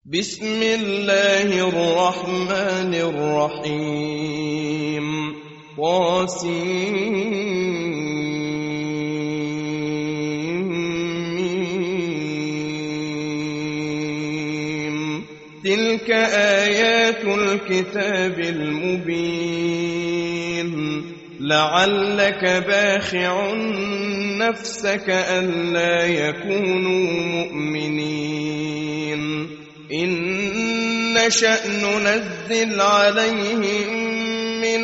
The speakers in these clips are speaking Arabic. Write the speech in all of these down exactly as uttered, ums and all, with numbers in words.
بسم الله الرحمن الرحيم طاسيم تلك آيات الكتاب المبين لعلك باخع نفسك ألا يكونوا مؤمنين إن نشأ ننزل عليهم من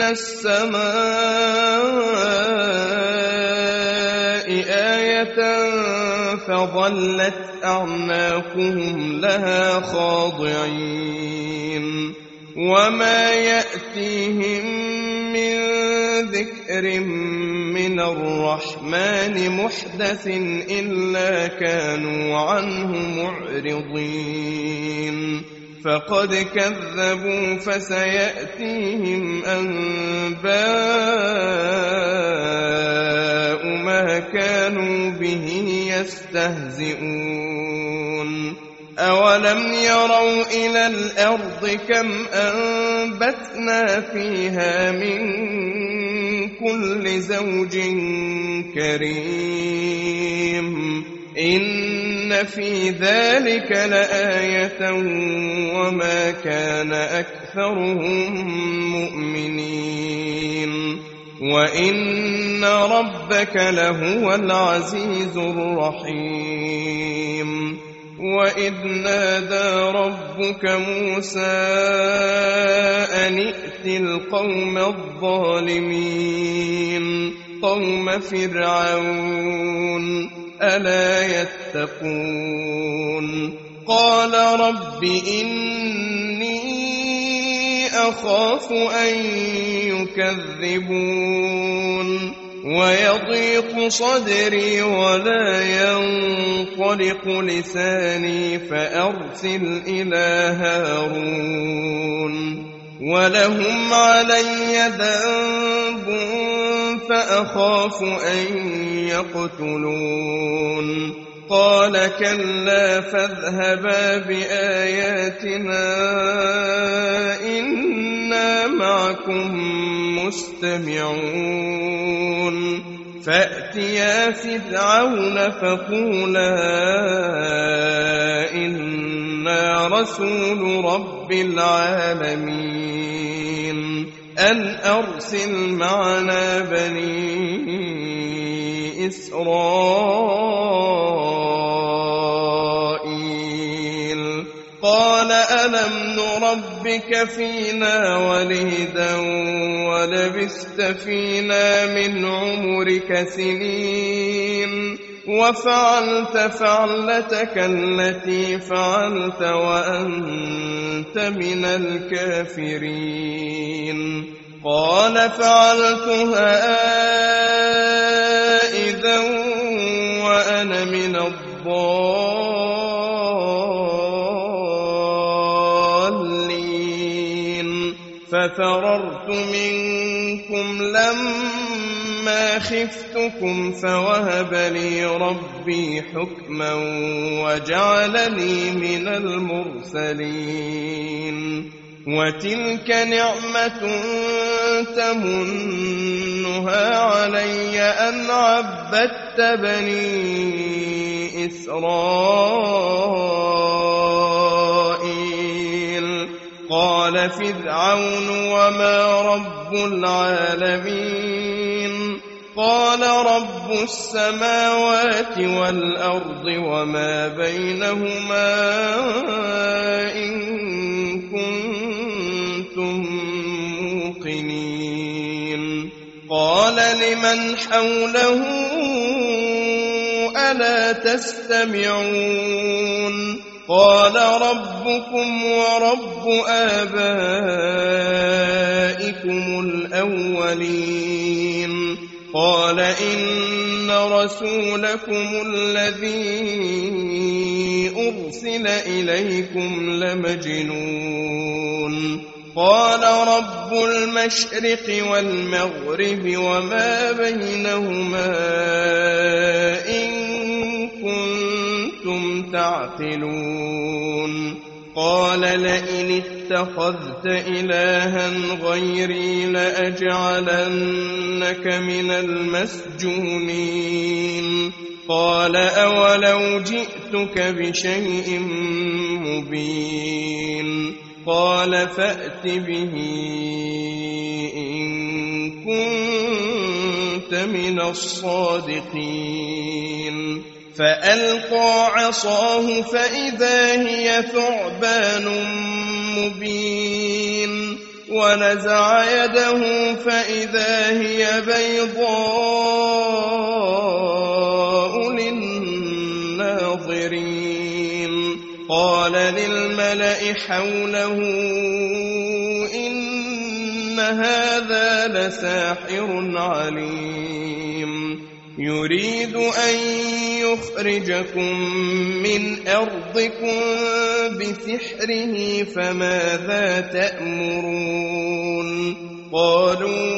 السماء آية فظلت أعناقهم لها خاضعين وما يأتيهم من ذكر من الرحمن محدث إلا كانوا عنه معرضين فقد كذبوا فسيأتيهم أنباء ما كانوا به يستهزئون أولم يروا إلى الأرض كم أنبتنا فيها من كل زوج كريم إن في ذلك لآية وما كان أكثرهم مؤمنين وإن ربك لهو العزيز الرحيم وإذ نادى ربك موسى أن ائت القوم الظالمين قوم فرعون ألا يتقون قال رب إني أخاف أن يكذبون ويضيق صدري ولا ينطلق لساني فأرسل إلى هارون ولهم علي ذنب فأخاف أن يقتلون قال كلا فاذهبا بآياتنا إنا معكم مستمعون فأتيا فرعون فقولا إنا رسول رب العالمين أن أرسل معنا بني إسرائيل قال ألم نربك فينا وليدا ولبثت فينا من عمرك سنين وفعلت فعلتك التي فعلت وأنت من الكافرين قال فعلتها إذا وأنا من الضالين ففررت منكم لما خفتكم فوهب لي ربي حكما وجعلني من المرسلين وتلك نعمة تمنها علي أن عبدت بني إسرائيل قال فرعون وما رب العالمين قال رب السماوات والأرض وما بينهما إن كنتم موقنين قال لمن حوله ألا تستمعون قال ربكم ورب آبائكم الأولين قال إن رسولكم الذي أرسل إليكم لمجنون قال رب المشرق والمغرب وما بينهما إن كنتم تعقلون. قال لئن اتخذت إلها غيري لأجعلنك من المسجونين قال أولو جئتك بشيء مبين قال فأت به إن كنت من الصادقين فألقى عصاه فإذا هي ثعبان مبين ونزع يده فإذا هي بيضاء للناظرين قال للملأ حوله إن هذا لساحر عليم يريد أن يخرجكم من أرضكم بسحره فماذا تأمرون قالوا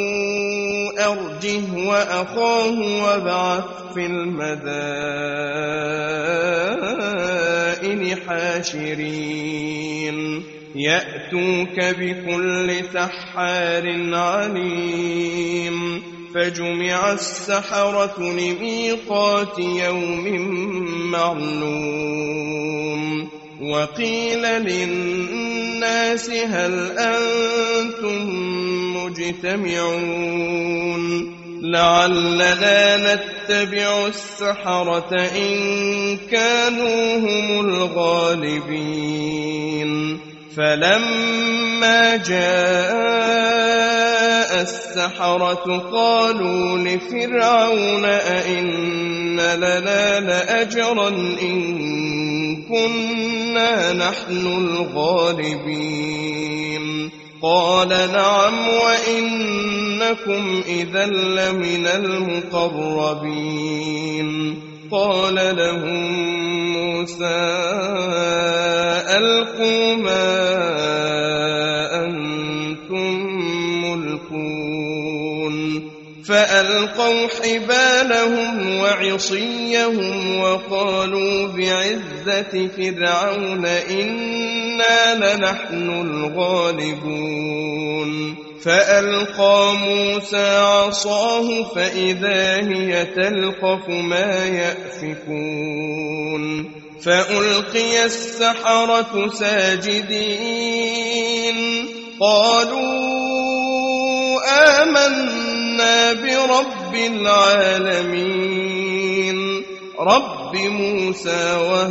أرجه وأخاه وابعث في المدائن حاشرين يأتوك بكل سحار عليم فجمع السحرة لميقات يوم معلوم وقيل للناس هل أنتم مجتمعون لعلنا نتبع السحرة إن كانوا هم الغالبين فلما جاء السحرة قالوا لفرعون أئن لنا لأجرا إن كنا نحن الغالبين قال نعم وإنكم إذا لمن المقربين قال لهم موسى ألقوا ما أنتم ملقون فألقوا حبالهم وعصيهم وقالوا بعزة فرعون إنا لنحن الغالبون فألقى موسى عصاه فإذا هي تلقف ما يأفكون فألقي السحرة ساجدين قالوا آمنا برب العالمين رب موسى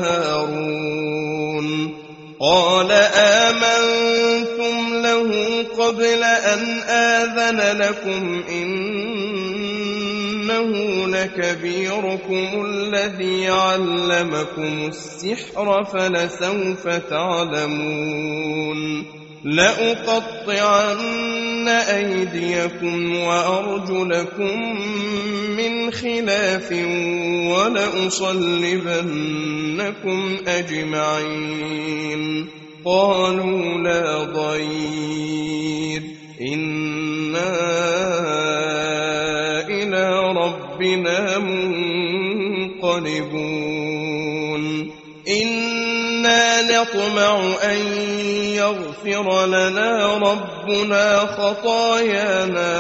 وهارون قال آمنتم له قبل أن آذن لكم إنه لكبيركم الذي علمكم السحر فلسوف تعلمون لأقطعن أيديكم وأرجلكم من خلاف ولأصلبنكم أجمعين قالوا لا ضير إنا إلى ربنا منقلبون إنا نطمع أن يغفر لنا ربنا خطايانا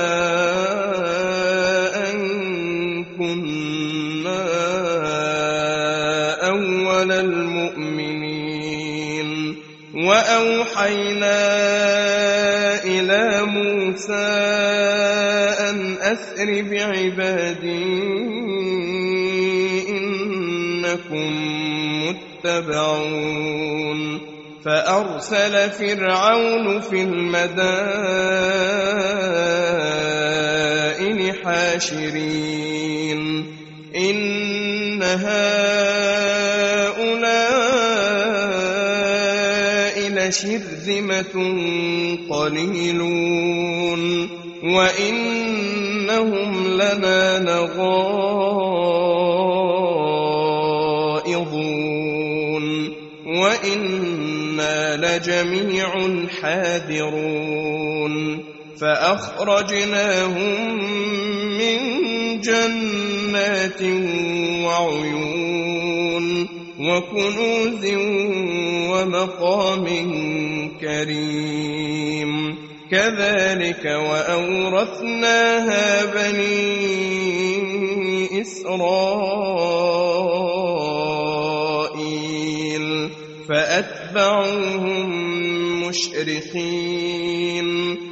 أن كنا أول المؤمنين وأوحينا إلى موسى أن أسر بعبادي إنكم متبعون فأرسل فرعون في المدائن حاشرين إن هؤلاء لشرذمة قليلون وإنهم لنا لغائظون وإنا لجميع حاذرون فأخرجناهم من جنات وعيون وكنوز ومقام كريم كذلك وأورثناها بني إسرائيل فأتبعوهم مشرقين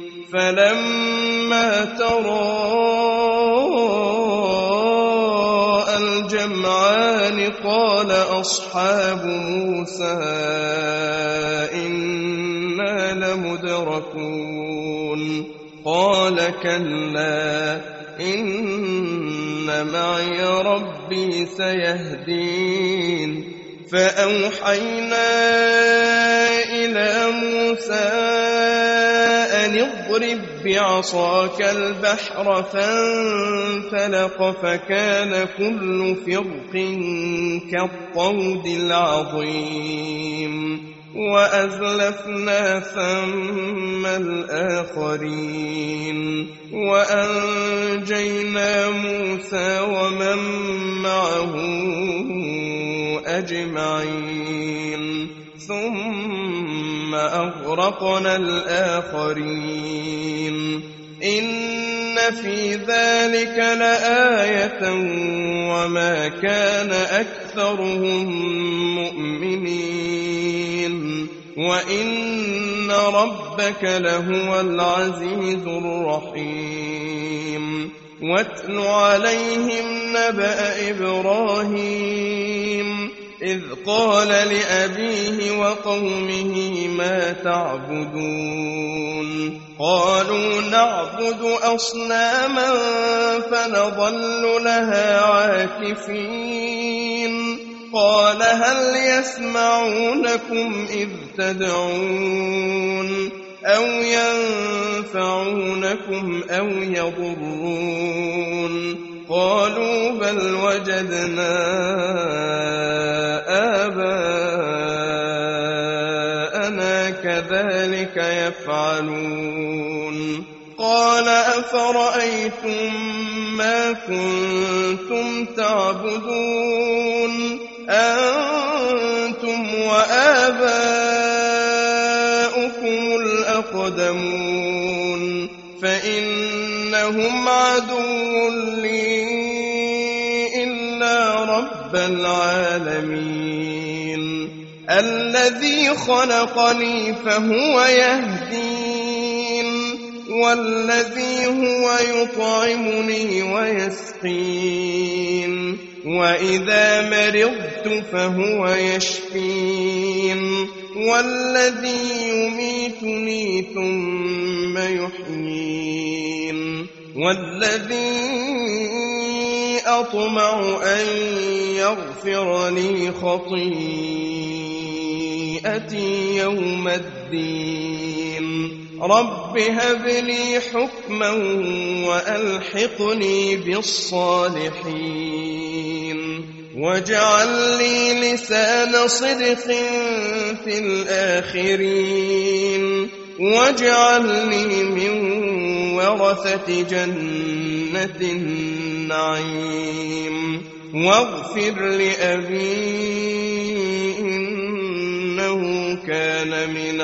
فلما تراءى الجمعان قال أصحاب موسى إنا لمدركون قال كلا إن معي ربي سيهدين فأوحينا إلى موسى أن اضرب بعصاك البحر فانفلق فكان كل فرق كالطود العظيم وأزلفنا ثم الآخرين وأنجينا موسى ومن معه أجمعين ثم أغرقنا الآخرين إن في ذلك لآية وما كان أكثرهم مؤمنين وإن ربك لهو العزيز الرحيم واتل عليهم نبأ إبراهيم إذ قال لأبيه وقومه ما تعبدون قالوا نعبد أصناما فنظل لها عاكفين قال هل يسمعونكم إذ تدعون أو ينفعونكم أو يضرون قالوا بل وجدنا آباءنا كذلك يفعلون قال أفرأيتم ما كنتم تعبدون أنتم وآباؤكم الأقدمون فإنهم عدو لي إلا رب العالمين الذي خلقني فهو يهدين والذي هو يطعمني ويسقين وإذا مرضت فهو يشفين والذي يميتني ثم يحيين والذي أطمع أن يغفر لي خطيئتي يوم الدين رب هب لي حكما وألحقني بالصالحين واجعل لي لسان صدق في الآخرين واجعلني من ورثة جنة النعيم واغفر لأبي إنه كان من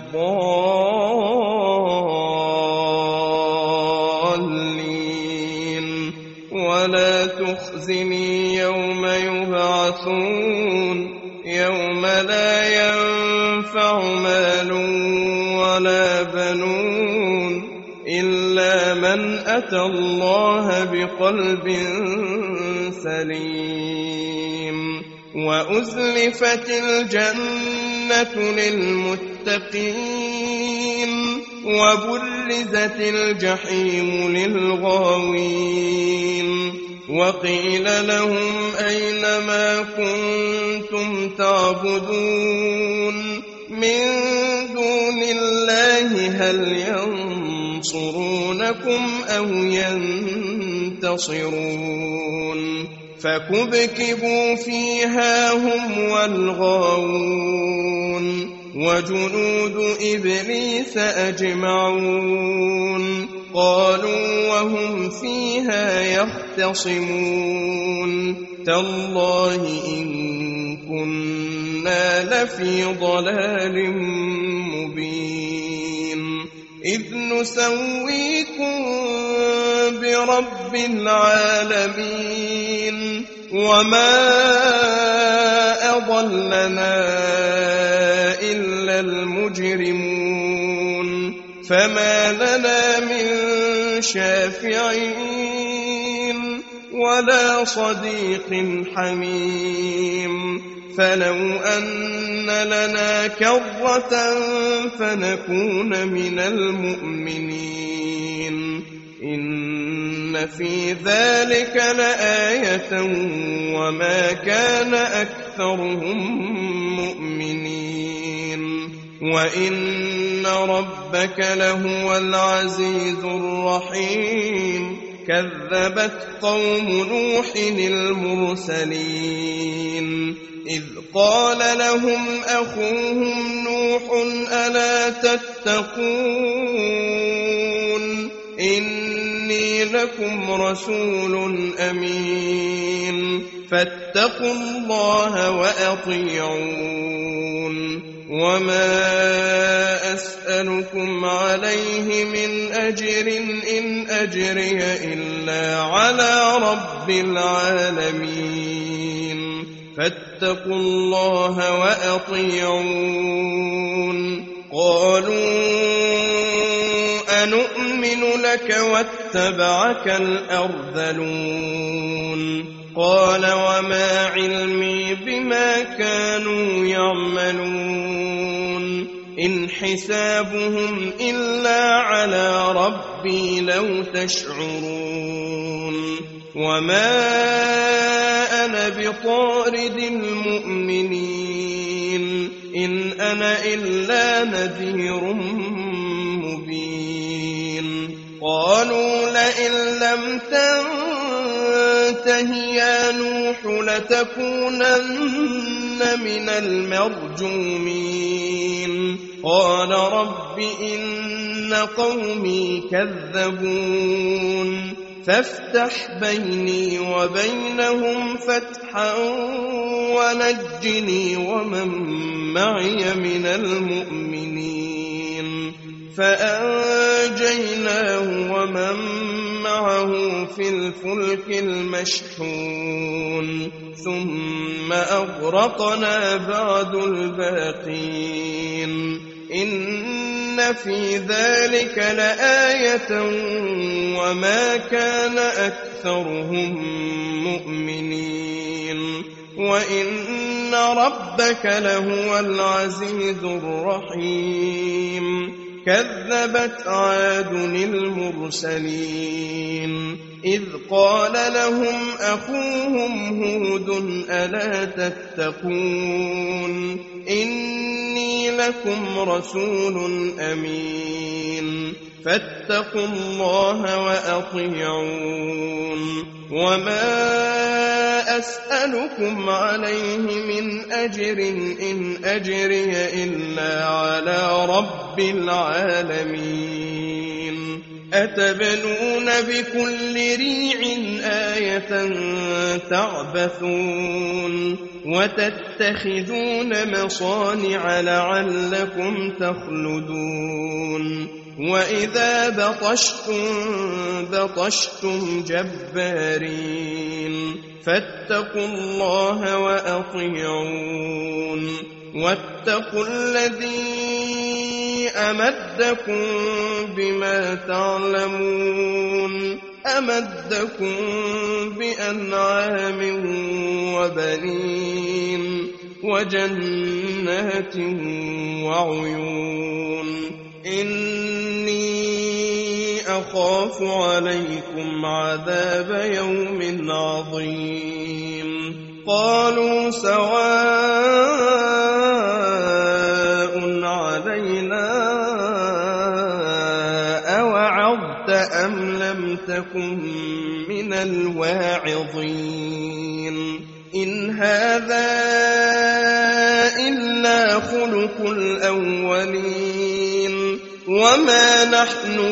الضالين ولا تخزني يوم يبعثون يوم لا ينفع مال ولا بنون إلا من أتى الله بقلب سليم وأزلفت الجنة للمتقين وبرزت الجحيم للغاوين وقيل لهم أين ما كنتم تعبدون من دون الله هل ينصرونكم أو ينتصرون فكبكبوا فيها هم والغاوون وجنود إبليس أجمعون قالوا وهم فيها يختصمون تالله إن كنا إنا لفي ضلال مبين إذ نسويكم برب العالمين وما أضلنا إلا المجرمون فما لنا من شافعين ولا صديق حميم فلو أن لنا كرة فنكون من المؤمنين إن في ذلك لآية وما كان أكثرهم مؤمنين وإن ربك لهو العزيز الرحيم كذبت قوم نوح المرسلين إذ قال لهم أخوهم نوح ألا تتقون إني لكم رسول أمين فاتقوا الله وأطيعون وما أسألكم عليه من أجر إن أجري إلا على رب العالمين فاتقوا الله وأطيعون قالوا أنؤمن لك واتبعك الأرذلون قال وما علمي بما كانوا يعملون إن حسابهم إلا على ربي لو تشعرون وما أنا بطارد المؤمنين إن أنا إلا نذير مبين قالوا لئن لم تنته يا نوح لتكونن من المرجومين قال رب إن قومي كذبون فافتح بيني وبينهم فتحا ونجني ومن معي من المؤمنين فأنجيناه ومن معه في الفلك المشحون ثم أغرقنا بعد الباقين إن في ذلك لآية وما كان أكثرهم مؤمنين وإن ربك لهو العزيز الرحيم كذبت عاد المرسلين إذ قال لهم أخوهم هود ألا تتقون إني لكم رسول أمين فاتقوا الله وأطيعون وما أسألكم عليه من أجر إن أجري إلا على رب العالمين أتبنون بكل ريع آية تعبثون وتتخذون مصانع لعلكم تخلدون وإذا بطشتم بطشتم جبارين فاتقوا الله وأطيعون واتقوا الذي أمدكم بما تعلمون أمدكم بأنعام وبنين وجنات وعيون إني أخاف عليكم عذاب يوم عظيم قالوا سواء علينا أوعظت أم لم تكن من الواعظين إن هذا إلا خلق الأولين وما نحن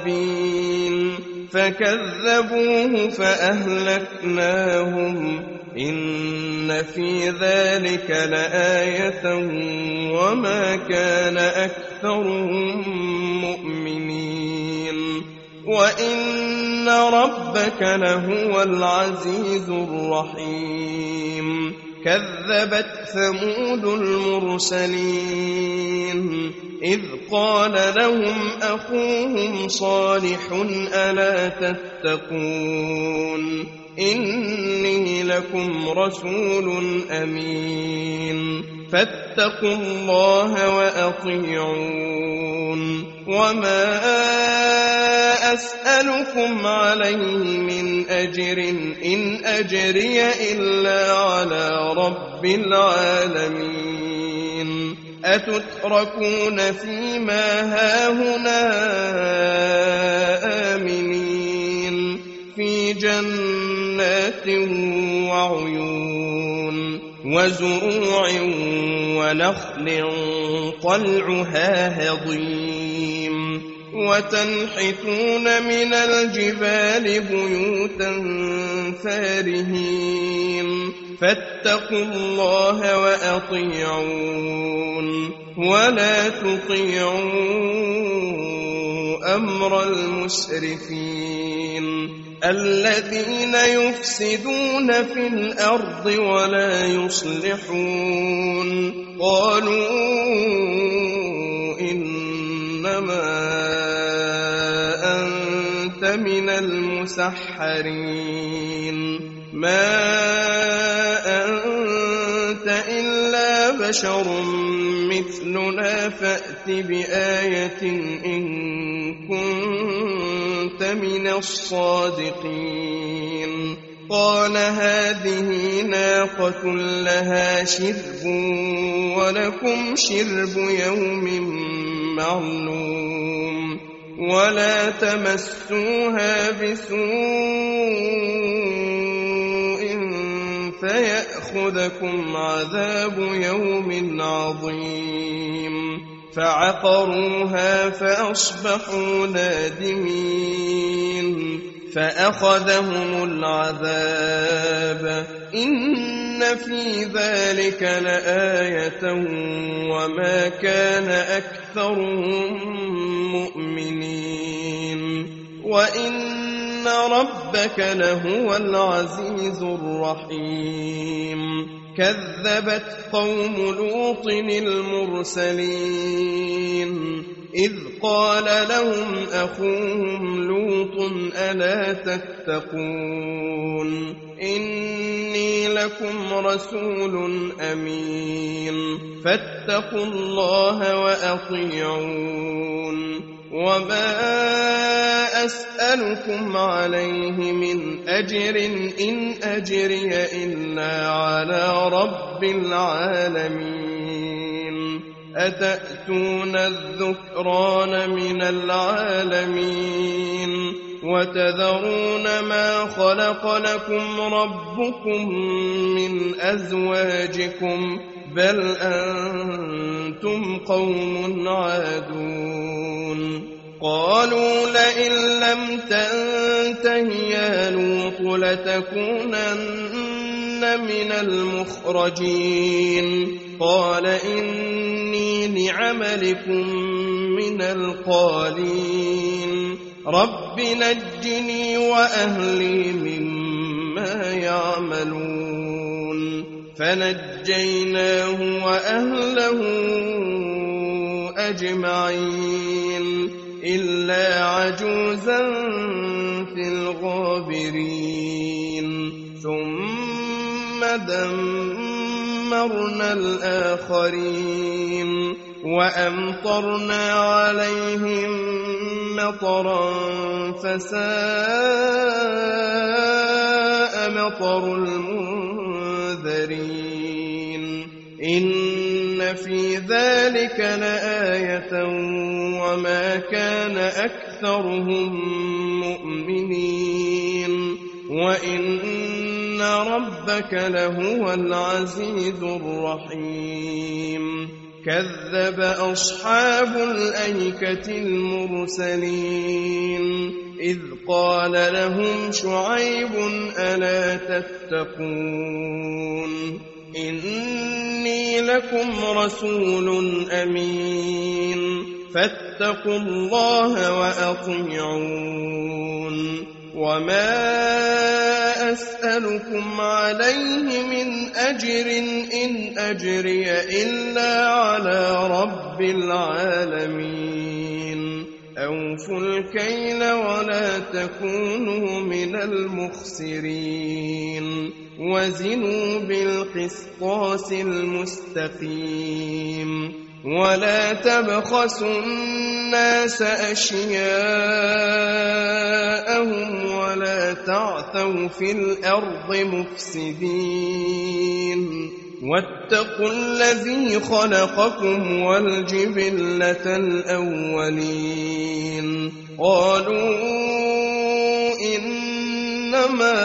بمعذبين فكذبوه فأهلكناهم إن في ذلك لآية وما كان أكثرهم مؤمنين وإن ربك لهو العزيز الرحيم كذبت ثمود المرسلين إذ قال لهم أخوهم صالح ألا تتقون إني لكم رسول أمين فاتقوا الله وأطيعون وما أسألكم عليه من أجر إن أجري إلا على رب العالمين أتتركون فيما هاهنا آمنين في جنات وعيون وزروع ونخل طلعها هضيم وتنحتون من الجبال بيوتا فارهين فاتقوا الله وأطيعون ولا تطيعوا أمر المسرفين الذين يفسدون في الأرض ولا يصلحون قالوا إنما أنت من المسحرين ما أنت إلا بشر مثلنا فأت بآية إن كنت من الصادقين قال هذه ناقة لها شرب ولكم شرب يوم معلوم ولا تمسوها بسوء فيأخذكم عذاب يوم عظيم فعقروها فأصبحوا نادمين فأخذهم العذاب إن في ذلك لآية وما كان أكثرهم مؤمنين وإن ربك لهو العزيز الرحيم كذبت قوم لوط المرسلين إذ قال لهم أخوهم لوط ألا تتقون إني لكم رسول أمين فاتقوا الله وأطيعون وما أسألكم عليه من أجر إن أجري إلا على رب العالمين أتأتون الذكران من العالمين وتذرون ما خلق لكم ربكم من أزواجكم بل أنتم قوم عادون قالوا لئن لم تنته يا لوط لتكونن من المخرجين قال إني لعملكم من القالين رب نجني وأهلي مما يعملون فنجيناه وأهله أجمعين إلا عجوزا في الغابرين ثم دمرنا الآخرين وأمطرنا عليهم مطرا فساء مطر المنذرين إن في ذلك لآية وما كان أكثرهم مؤمنين وإن ربك لهو العزيز الرحيم كذب أصحاب الأيكة المرسلين إذ قال لهم شعيب ألا تتقون إني لكم رسول أمين فاتقوا الله وأطيعون وما أسألكم عليه من أجر إن أجري إلا على رب العالمين أوفوا الكيل ولا تكونوا من المخسرين وزنوا بالقسطاس المستقيم ولا تبخسوا الناس أشياءهم ولا تعثوا في الأرض مفسدين واتقوا الذي خلقكم والجبلة الأولين قالوا إنما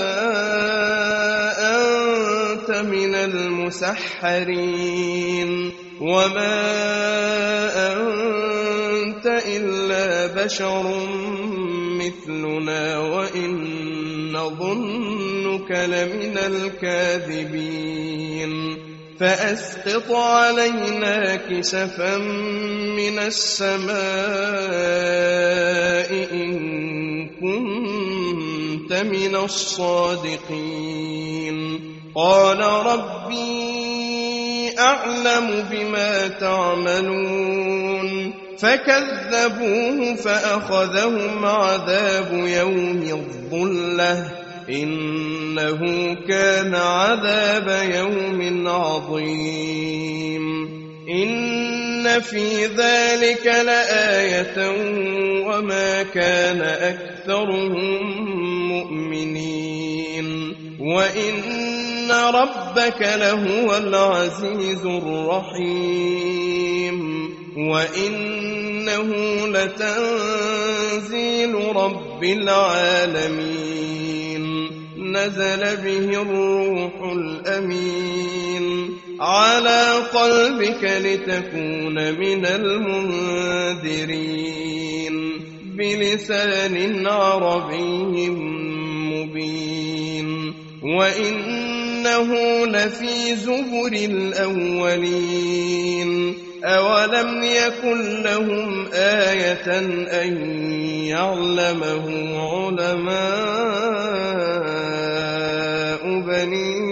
أنت من المسحرين وما أنت إلا بشر مثلنا وإن نظنك لمن الكاذبين فأسقط علينا كسفا من السماء إن كنت من الصادقين قال ربي أعلم بما تعملون فكذبوه فأخذهم عذاب يوم الظلة إنه كان عذاب يوم عظيم إن في ذلك لآية وما كان أكثرهم مؤمنين وإن ربك لهو العزيز الرحيم وإنه لتنزيل رب العالمين نزل به الروح الأمين على قلبك لتكون من المنذرين بلسان عربي مبين وإنه لفي زبر الأولين أولم يكن لهم آية أن يعلمه علماء بني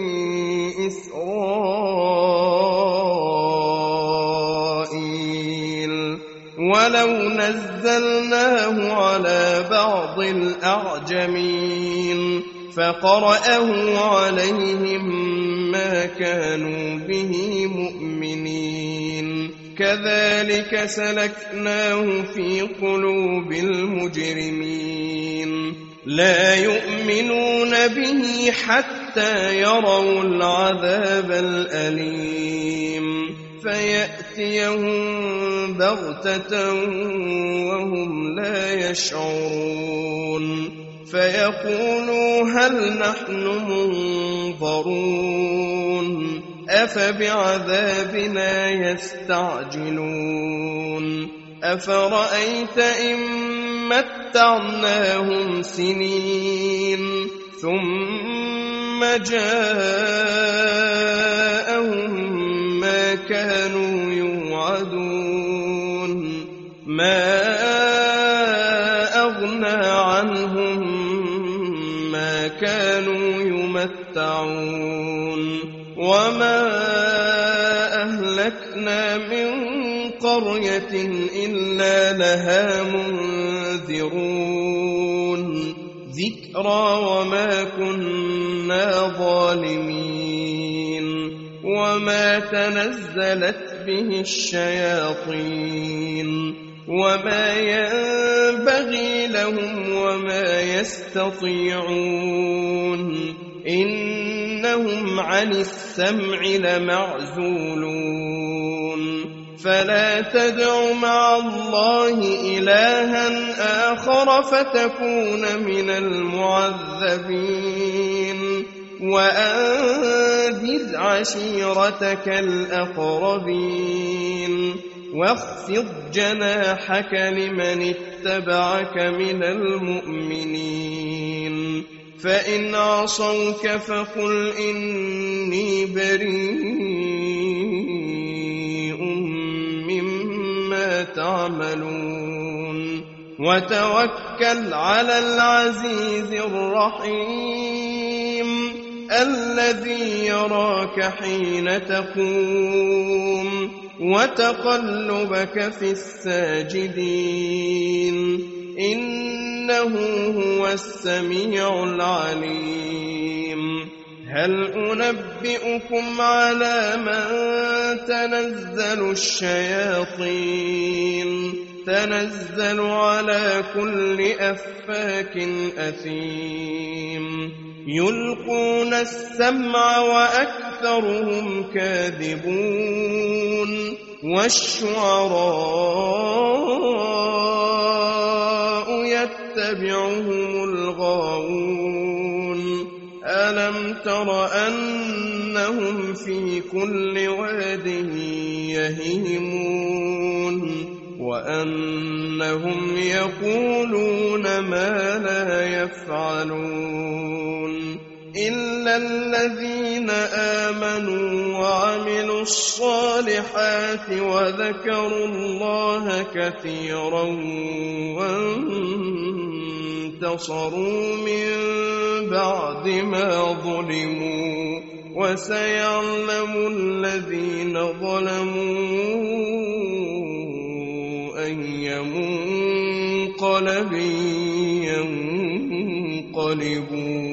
إسرائيل ولو نزلناه على بعض الأعجمين فقرأه عليهم ما كانوا به مؤمنين كذلك سلكناه في قلوب المجرمين لا يؤمنون به حتى يروا العذاب الأليم فيأتيهم بغتة وهم لا يشعرون فيقولوا هل نحن منظرون أفبعذابنا يستعجلون أفرأيت إن متعناهم سنين ثم جاءهم ما كانوا يوعدون ما أغنى عنهم ما كانوا يمتعون وما أهلكنا من قرية إلا لها منذرون ذكرى وما كنا ظالمين وما تنزلت به الشياطين وما ينبغي لهم وما يستطيعون إنهم عن السمع لمعزولون فلا تدع مع الله إلها آخر فتكون من المعذبين وأنذر عشيرتك الأقربين واخفض جناحك لمن اتبعك من المؤمنين فإن عصوك فقل إني بريء مما تعملون وتوكل على العزيز الرحيم الذي يراك حين تقوم وتقلبك في الساجدين إنه هو السميع العليم هل أنبئكم على من تنزل الشياطين تنزل على كل أفاك أثيم يلقون السمع وأكثرهم كاذبون والشعراء يتبعهم الغاوون ألم تر أنهم في كل واد يهيمون وأنهم يقولون ما لا يفعلون إلا الذين آمنوا وعملوا الصالحات وذكروا الله كثيرا وانتصروا من بعد ما ظلموا وسيعلم الذين ظلموا أي منقلب ينقلبون